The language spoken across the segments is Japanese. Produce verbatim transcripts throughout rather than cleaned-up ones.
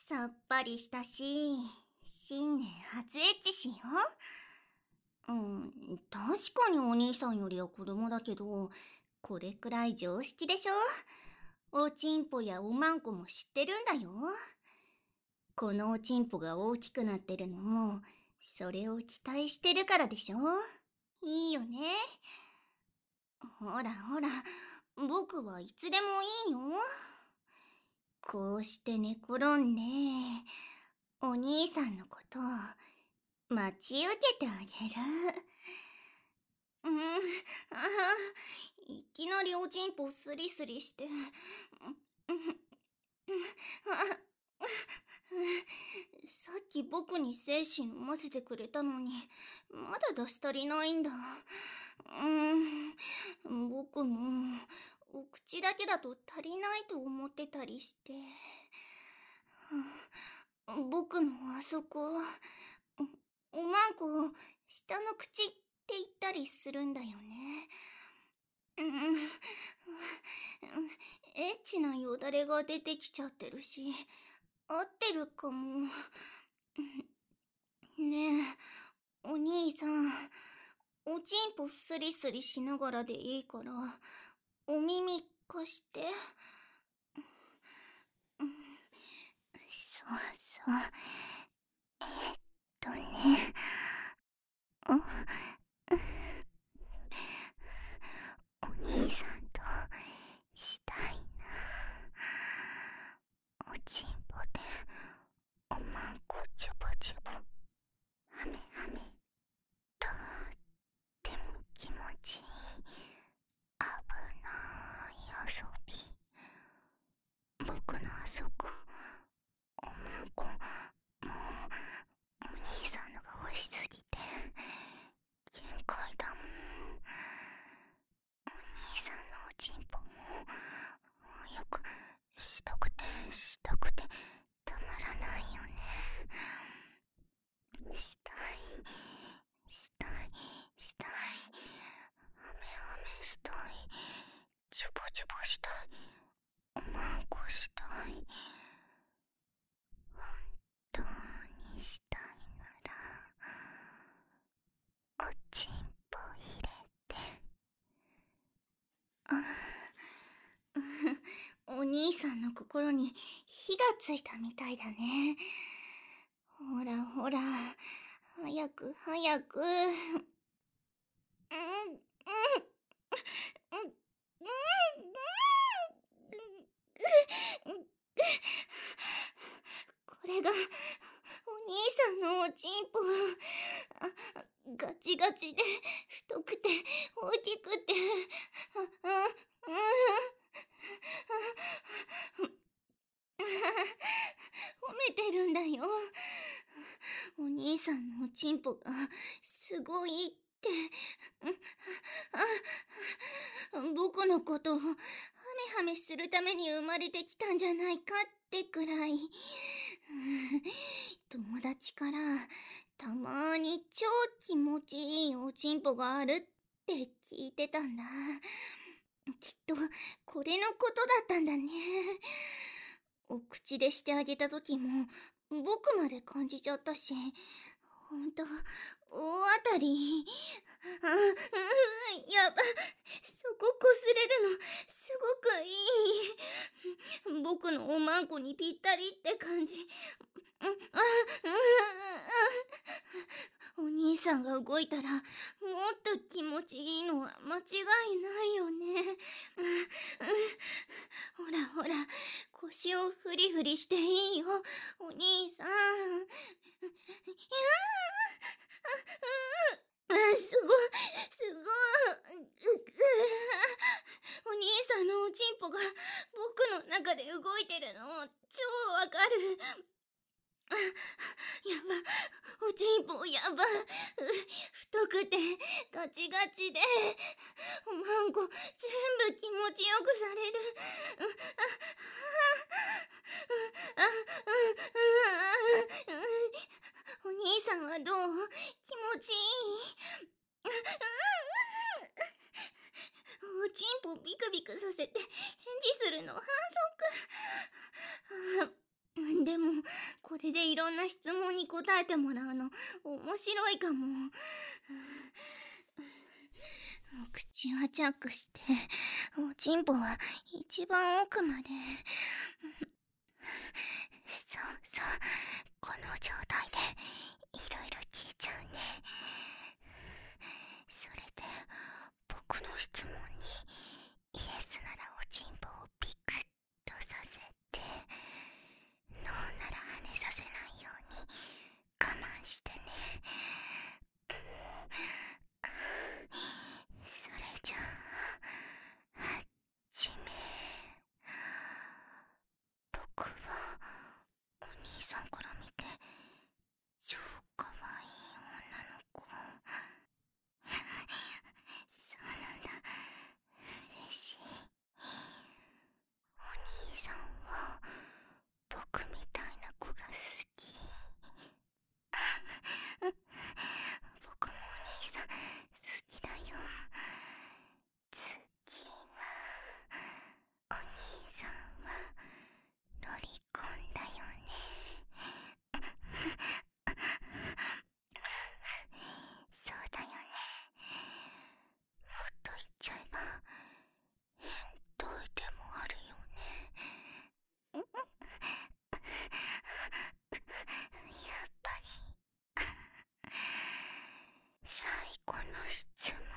さっぱりしたし、新年初エッチしよう。うん、確かにお兄さんよりは子供だけど、これくらい常識でしょ。おちんぽやおまんこも知ってるんだよ。このおちんぽが大きくなってるのも、それを期待してるからでしょ。いいよね。ほらほら、僕はいつでもいいよ。こうして寝転んで、お兄さんのことを待ち受けてあげる。うん、あいきなりおちんぽスリスリして。さっき僕に精子飲ませてくれたのに、まだ出し足りないんだ。うん、僕もお口だけだと足りないと思ってたりして。僕のあそこ、おまんこを下の口って言ったりするんだよね。うん、エッチなよだれが出てきちゃってるし、合ってるかも。ねえ、お兄さん、おちんぽスリスリしながらでいいから、お耳貸して。そうそう。えっとね。お兄さんとしたいな。おちんぽでおまんこちょぼちょぼ、はめはめ、とっても気持ちいい危ない遊び。僕のあそこ、おまんこ、もうお兄さんのが欲しすぎて限界だもん。お兄さんのおちんぽもよくしたくてしたくてたまらないよね。したいしたいしたい、はめはめしたい、ちょぼちょぼしたい、おまんこしたい。本当にしたいならおちんぽ入れて。お兄さんの心に火がついたみたいだね。ほらほら、早く早く。うん、うん、うん、うん、うん。これがお兄さんのおちんぽ。あ、ガチガチで太くて大きくて、あ、あ、褒めてるんだよ。お兄さんのおちんぽがすごいって。僕のことをハメハメするために生まれてきたんじゃないかってくらい。友達からたまーに超気持ちいいおちんぽがあるって聞いてたんだ。きっとこれのことだったんだね。お口でしてあげた時も僕まで感じちゃったし、ほんと大当たり。あ、うん、やば、そここすれるのすごくいい。僕のおまんこにぴったりって感じ。あ、うん、お兄さんが動いたらもっと気持ちいいのは間違いないよね。ほらほら、腰をフリフリしていいよ、お兄さん。あ、すごい、すごい。お兄さんのおちんぽが僕の中で動いてるの超わかる。あ、やば、おちんぽやば、太くてガチガチで、おまんこ全部気持ちよくされる。お兄さんはどう？気持ちいい？おちんぽビクビクさせて返事するの反則。でもこれでいろんな質問に答えてもらうの面白いかも。お口はジャックして、おちんぽは一番奥まで。そうそう、この状態でいろいろ聞いちゃうね。それで僕の質問にイエスならおちんぽをピクッとさせて、ノーなら跳ねさせないように我慢してね。それじゃあ始め。僕はお兄さんから見て超かわいい女の子。そうなんだ、嬉しい。お兄さんは僕みたいな子が好き。僕もお兄さん好きだよ。次はお兄さんはロリコンだよね。そうだよね。もっと言っちゃえば変態でもあるよね。やっぱり。最後の質問。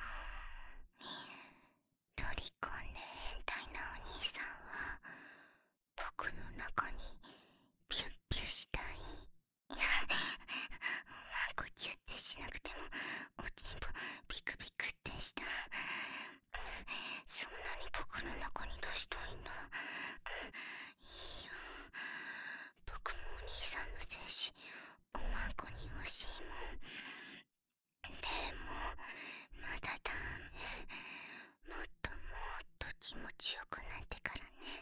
ロリコンで変態なお兄さんは僕の中にピュッピュしたい。おまんこキュッてしなくてもおちんぽピクピクってした。そんなに僕の中に出したいんだ。いいよ、僕もお兄さんの精子おまんこに欲しいもん。でもまだダメ。もっともっと気持ちよくなってからね。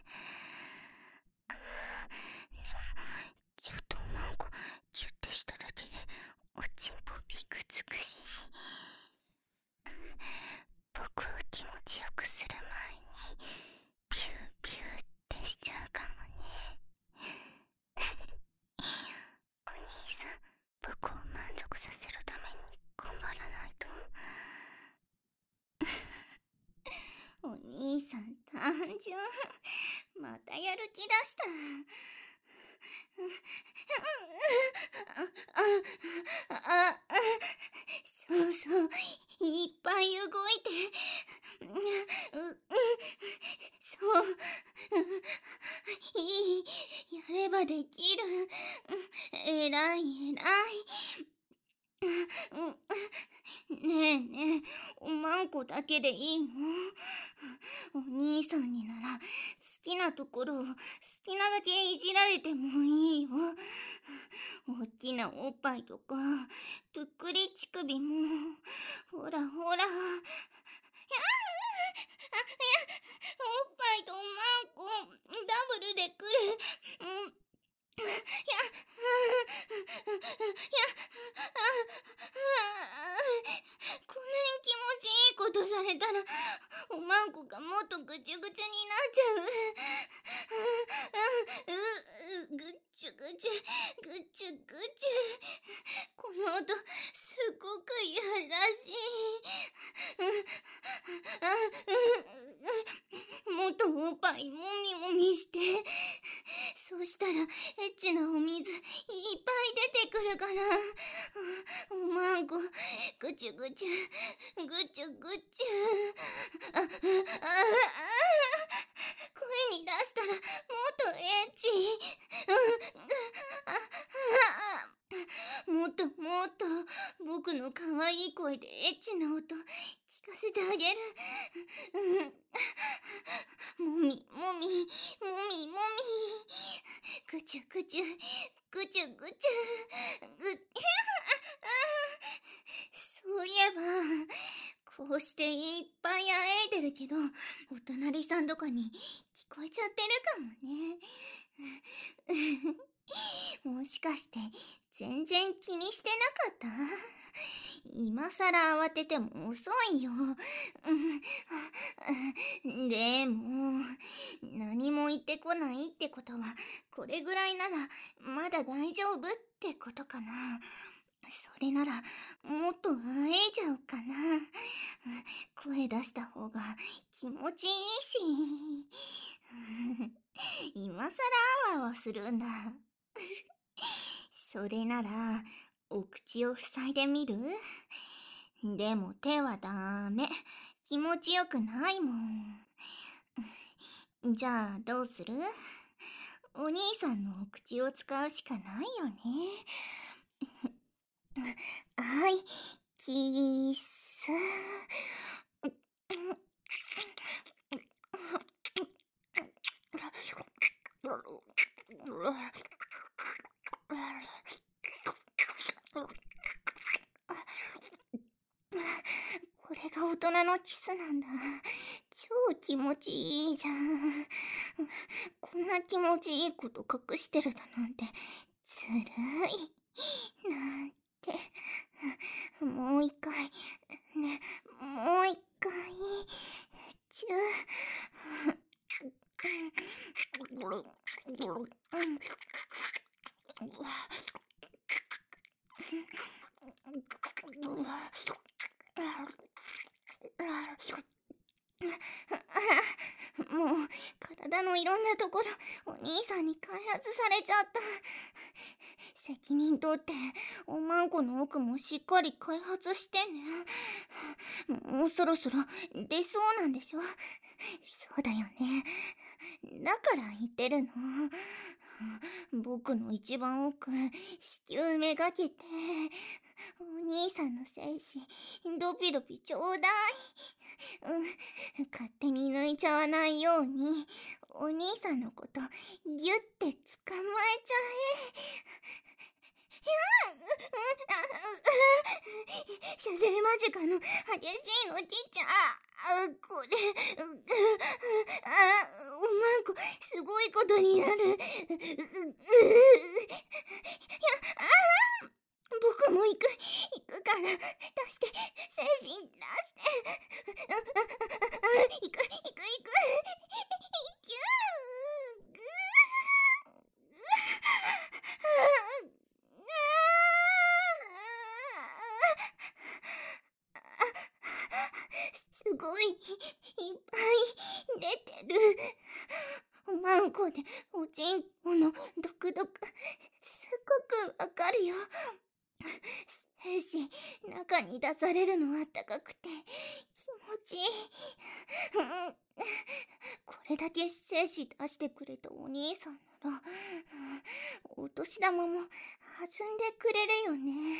でもちょっとおまんこキュッてしただけでおちんぽピクつくし、僕を気持ちよくする前にピューピューってしちゃうかもね。お兄さん、僕を満足させるために頑張らないと。お兄さん単純。またやる気出した。ああ、そうそう、いっぱい動いて。そう、いい、やればできる。えらいえらい。ねえねえ、おまんこだけでいいの？お兄さんになら好きなところを好きなだけいじられてもいいよ。おっきなおっぱいとかぷっくり乳首もほらほら。いや、おっぱいとおまんこダブルでくる。うん、いや、いや、こんなに気持ちいいことされたらおまんこがもっとぐちゅぐちゅになっちゃう。う、う、ぐっちゅぐちゅ、ぐちゅぐちゅ。この音すごくいやらしい。もっとおっぱいもみもみして。そしたらエッチなお水いっぱい出てくるから。おまんこぐちゅぐちゅぐちゅぐちゅ。あああ声に出したらもっとエッチ。もっともっと僕の可愛い声でエッチな音聞かせてあげる。もみもみもみもみぐちゅぐちゅぐちゅぐちゅぐそういえばこうしていっぱいあえいでるけどお隣さんとかに聞こえちゃってるかもね。もしかして全然気にしてなかった？今さら慌てても遅いよ。でも何も言言ってこないってことは、これぐらいならまだ大丈夫ってことかな。それならもっと会えちゃうかな。声出した方が気持ちいいし。今さらあわあわするんだ。それならお口を塞いでみる？でも手はダメ。気持ちよくないもん。じゃあどうする？お兄さんのお口を使うしかないよね。はい、キース。これが大人のキスなんだ。超気持ちいいじゃん。こんな気持ちいいこと隠してるだなんてずるい。なんて。もう一回。ね、もう一回。チュー。もう体のいろんなところお兄さんに開発されちゃった。責任取っておまんこの奥もしっかり開発してね。もうそろそろ出そうなんでしょ？そうだよね。だから言ってるの。僕の一番奥子宮めがけてお兄さんの精子ドピドピちょうだい。うん、勝手に抜いちゃわないようにお兄さんのことギュッて捕まえちゃえ。射精間近の激しいの来ちゃう。これあ、おまんこすごいことになる。いや、あ、僕も行く行くから出して精神出して行く行く行くキュー。すごいいっぱい出てる。おまんこでおちんぽのドクドクすごくわかるよ。精子中に出されるのあったかくて気持ちいい。これだけ精子出してくれたお兄さんならお年玉も弾んでくれるよね。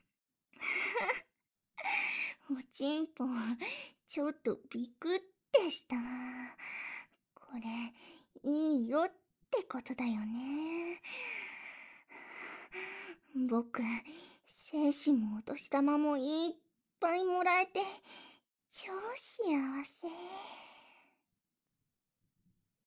おちんぽちょっとビクってした。これいいよってことだよね。僕精子もお年玉もいっぱいもらえて超幸せ。